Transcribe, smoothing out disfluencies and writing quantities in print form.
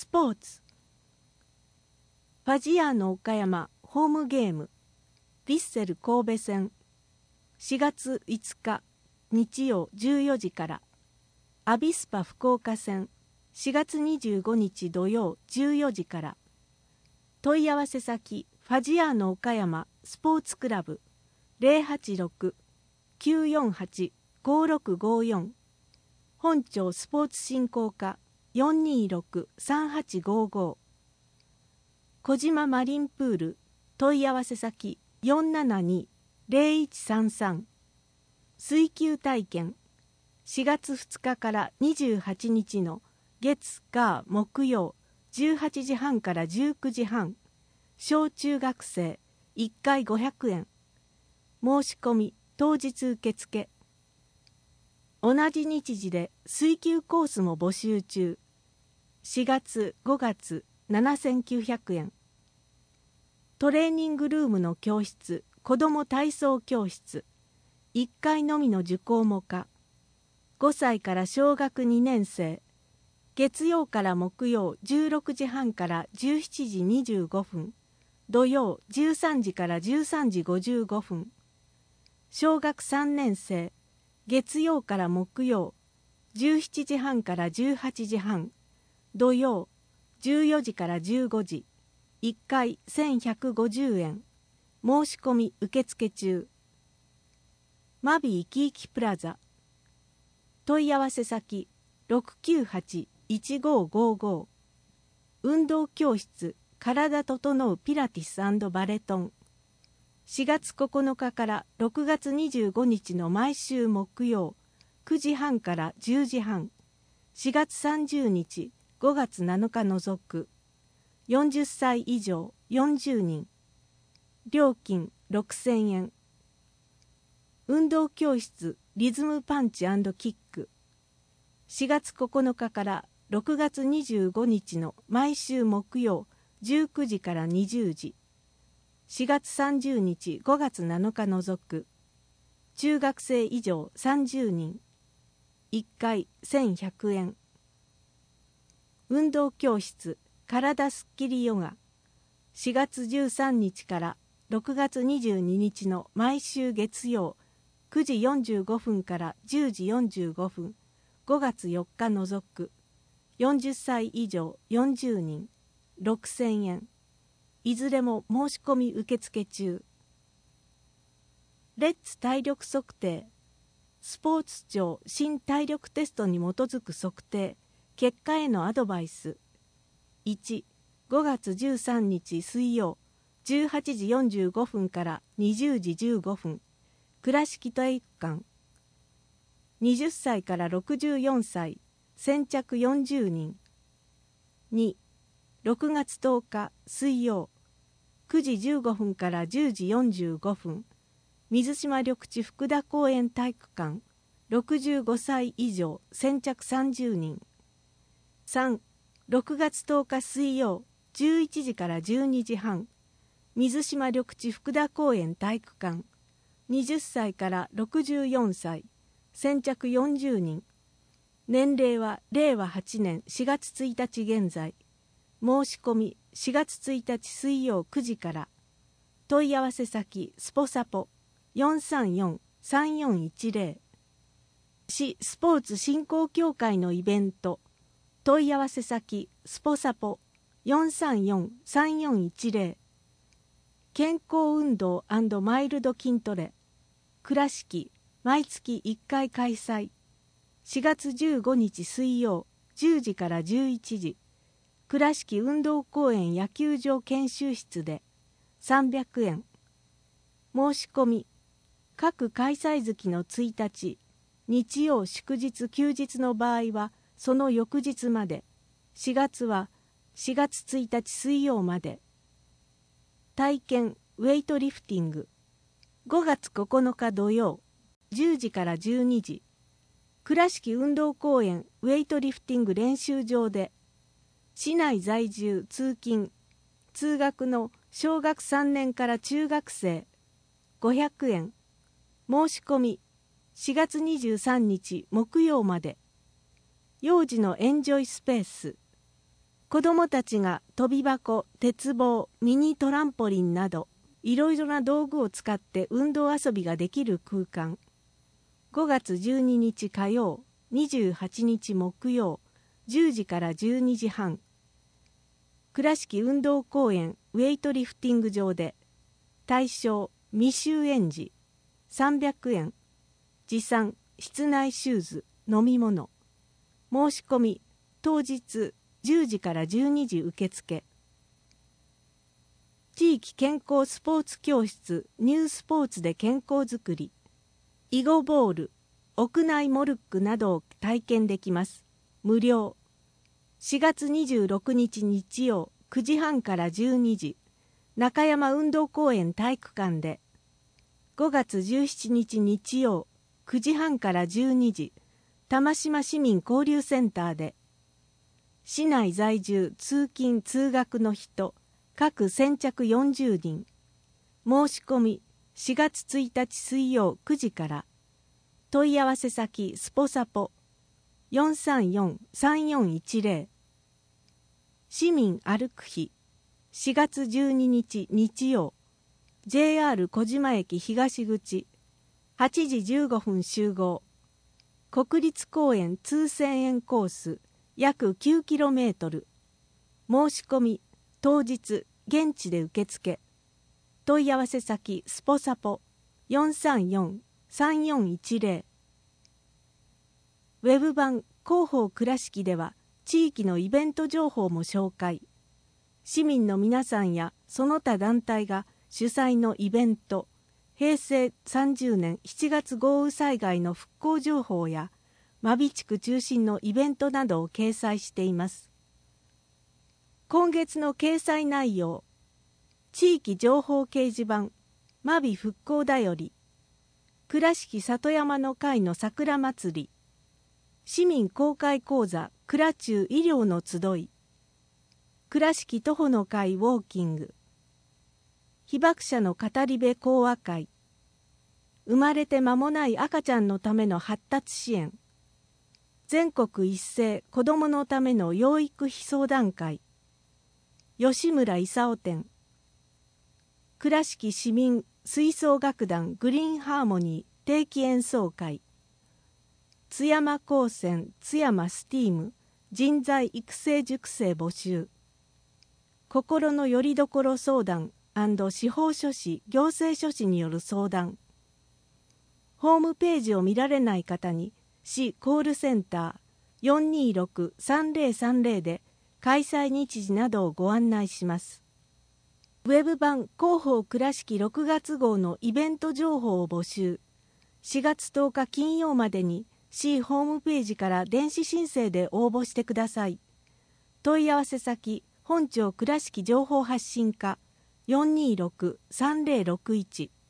スポーツ。ファジアーノ岡山ホームゲームヴィッセル神戸戦4月5日日曜14時から、アビスパ福岡戦4月25日土曜14時から。問い合わせ先ファジアーノ岡山スポーツクラブ 086-948-5654、 本庁スポーツ振興課 426-3855、 小島マリンプール問い合わせ先 472-0133、 水球体験4月2日から28日の月火木曜18時半から19時半、小中学生1回500円、申し込み当日受付。同じ日時で水球コースも募集中。4月5月7900円。トレーニングルームの教室、子ども体操教室1回のみの受講も可。5歳から小学2年生、月曜から木曜16時半から17時25分、土曜13時から13時55分。小学3年生、月曜から木曜17時半から18時半、土曜14時から15時、1回1150円。申し込み受付中。マビーキーキプラザ。問い合わせ先 698-1555、 運動教室体整うピラティス&バレトン4月9日から6月25日の毎週木曜9時半から10時半、4月30日5月7日除く。40歳以上40人。料金6000円。運動教室リズムパンチ&キック4月9日から6月25日の毎週木曜19時から20時、4月30日5月7日除く。中学生以上30人。1回1100円。運動教室体すっきりヨガ4月13日から6月22日の毎週月曜9時45分から10時45分、5月4日除く。40歳以上40人。6000円。いずれも申し込み受付中。レッツ体力測定。スポーツ庁新体力テストに基づく測定結果へのアドバイス。1、5月13日水曜18時45分から20時15分、倉敷体育館。20歳から64歳、先着40人。2、6月10日水曜9時15分から10時45分、水島緑地福田公園体育館。65歳以上、先着30人。3、6月10日水曜11時から12時半、水島緑地福田公園体育館。20歳から64歳、先着40人。年齢は令和8年4月1日現在。申し込み4月1日水曜9時から。問い合わせ先スポサポ 434-3410。 市スポーツ振興協会のイベント。問い合わせ先スポサポ 434-3410。 健康運動&マイルド筋トレ倉敷毎月1回開催。4月15日水曜10時から11時、倉敷運動公園野球場研修室で。300円。申し込み各開催月の1日日曜祝日休日の場合はその翌日まで。4月は4月1日水曜まで。体験ウェイトリフティング5月9日土曜10時から12時、倉敷運動公園ウェイトリフティング練習場で。市内在住通勤通学の小学3年から中学生。500円。申し込み4月23日木曜まで。幼児のエンジョイスペース。 子どもたちが跳び箱、鉄棒、ミニトランポリンなどいろいろな道具を使って運動遊びができる空間。5月12日火曜、28日木曜、10時から12時半。倉敷運動公園ウェイトリフティング場で、対象未就園児300円、持参室内シューズ、飲み物。申し込み当日10時から12時受付。地域健康スポーツ教室ニュースポーツで健康づくり、囲碁ボール、屋内モルックなどを体験できます。無料。4月26日日曜9時半から12時、中山運動公園体育館で。5月17日日曜9時半から12時、玉島市民交流センターで。市内在住通勤通学の人、各先着40人。申し込み4月1日水曜9時から。問い合わせ先スポサポ 434-3410。市民歩く日4月12日日曜、 JR 小島駅東口8時15分集合。国立公園通千円コース約 9km。 申し込み当日現地で受付。問い合わせ先スポサポ 434-3410。 ウェブ版広報倉敷では地域のイベント情報も紹介。市民の皆さんやその他団体が主催のイベント、平成30年7月豪雨災害の復興情報や真備地区中心のイベントなどを掲載しています。今月の掲載内容、地域情報掲示板真備復興だより、倉敷里山の会の桜祭り、市民公開講座倉中医療の集い、倉敷徒歩の会ウォーキング、被爆者の語り部講話会、生まれて間もない赤ちゃんのための発達支援、全国一斉子どものための養育費相談会、吉村勲展、倉敷市民吹奏楽団グリーンハーモニー定期演奏会、津山高専津山スティーム人材育成塾生募集、心のよりどころ相談&司法書士行政書士による相談。ホームページを見られない方に市コールセンター 426-3030 で開催日時などをご案内します。ウェブ版広報倉敷6月号のイベント情報を募集。4月10日金曜までに市ホームページから電子申請で応募してください。問い合わせ先本庁倉敷情報発信課 426-3061